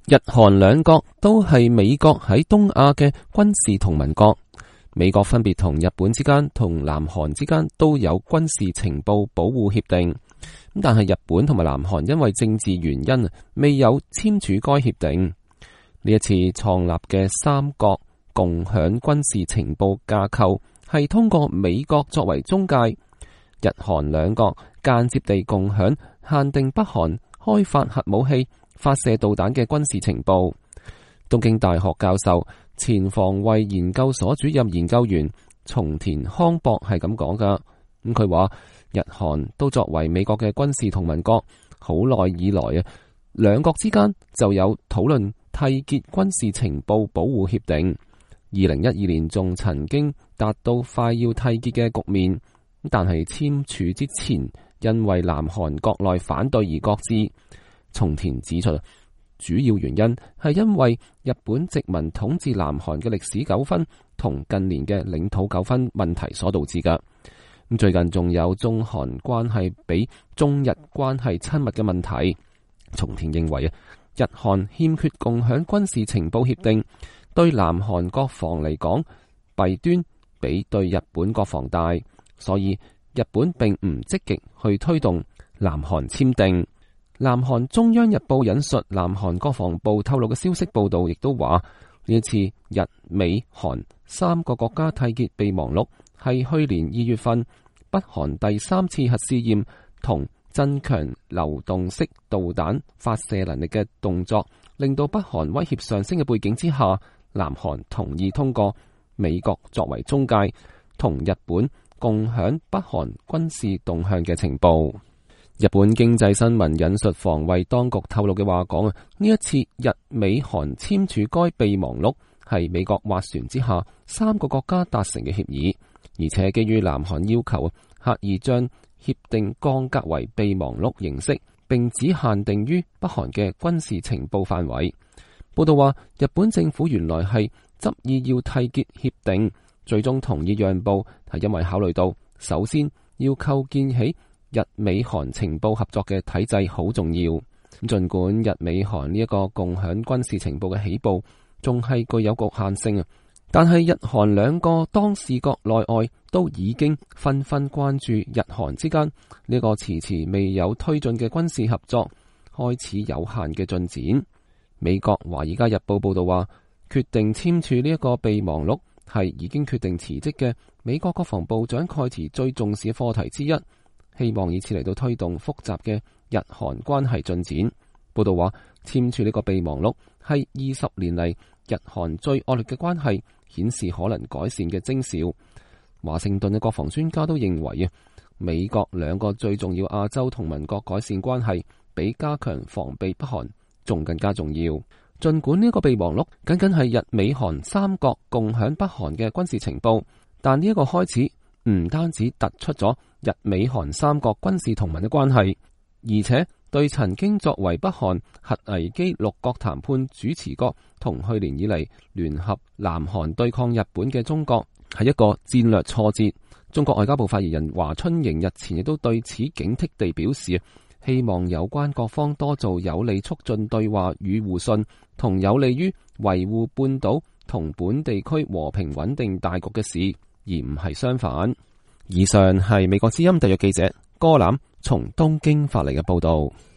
日韓兩國都係美國喺東亞嘅軍事同盟國，美國分別同日本之間同南韓之間都有軍事情報保護協定，但係日本同埋南韓因為政治原因未有簽署該協定。呢一次創立嘅三國共享軍事情報架構係通過美國作為中介，日韓兩國間接地共享限定北韓開發核武器、發射導彈嘅軍事情報。東京大學教授、前防衛研究所主任研究員松田康博係咁講噶。佢話日韓都作為美國嘅軍事同盟國，好耐以來兩國之間就有討論締結軍事情報保護協定。2012年仲曾經達到快要締結嘅局面，但係簽署之前，因為南韓國內反對而擱置。松田指出，主要原因係因為日本殖民統治南韓嘅歷史糾紛同近年嘅領土糾紛問題所導致噶。最近仲有中韓關係比中日關係親密嘅問題。松田認為日韓欠缺共享軍事情報協定，對南韓國防嚟講弊端比對日本國防大，所以日本並唔積極去推動南韓簽訂。南韓中央日報引述南韓國防部透露嘅消息報道，亦都話呢一次日美韓三個國家締結備忘錄係去年2月份北韓第3次核試驗同增強流動式導彈發射能力嘅動作，令到北韓威脅上升嘅背景之下，南韓同意通過美國作為中介，同日本共享北韓軍事動向嘅情報。日本經濟新聞引述防衛當局透露嘅話講，呢一次日美韓簽署該備忘錄係美國斡旋之下三個國家達成嘅協議，而且基於南韓要求，刻意將協定降格為備忘錄形式，並只限定於北韓嘅軍事情報範圍。報道話，日本政府原來係執意要締結協定，最終同意讓步係因為考慮到首先要構建起日美韓情報合作嘅體制好重要。盡管日美韓呢一個共享軍事情報嘅起步仲係具有局限性，但係日韓兩個當事國內外都已經紛紛關注日韓之間呢個遲遲未有推進嘅軍事合作開始有限嘅進展。美國《華爾街日報》報道話，決定簽署呢一個備忘錄係已經決定辭職嘅美國國防部長蓋茨最重視嘅課題之一，希望以此嚟到推動複雜嘅日韓關係進展。報道話，簽署呢個備忘錄係20年嚟日韓最惡劣嘅關係，顯示可能改善嘅徵兆。華盛頓嘅國防專家都認為美國兩個最重要亞洲同盟國改善關係，比加強防備北韓仲更加重要。盡管呢個備忘錄僅僅係日美韓三國共享北韓嘅軍事情報，但呢一個開始唔單止突出咗日美韓三國軍事同盟嘅關係，而且對曾經作為北韓核危機六國談判主持國同去年以嚟聯合南韓對抗日本嘅中國係一個戰略挫折。中國外交部發言人華春瑩日前亦都對此警惕地表示，希望有關各方多做有利促進對話與互信，同有利於維護半島同本地區和平穩定大局嘅事，而唔係相反。以上係美國之音特約記者哥藍從東京發嚟嘅報道。